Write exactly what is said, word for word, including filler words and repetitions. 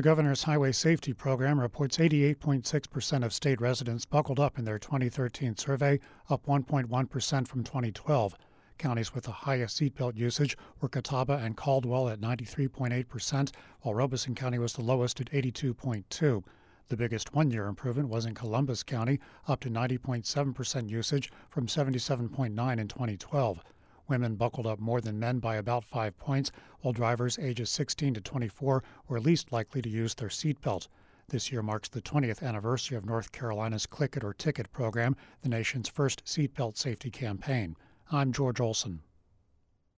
The governor's highway safety program reports eighty-eight point six percent of state residents buckled up in their twenty thirteen survey, up one point one percent from twenty twelve. Counties with the highest seatbelt usage were Catawba and Caldwell at ninety-three point eight percent, while Robeson County was the lowest at eighty-two point two. The biggest one-year improvement was in Columbus County, up to ninety point seven percent usage from seventy-seven point nine in twenty twelve. Women buckled up more than men by about five points, while drivers ages sixteen to twenty-four were least likely to use their seatbelt. This year marks the twentieth anniversary of North Carolina's Click It or Ticket program, the nation's first seatbelt safety campaign. I'm George Olson.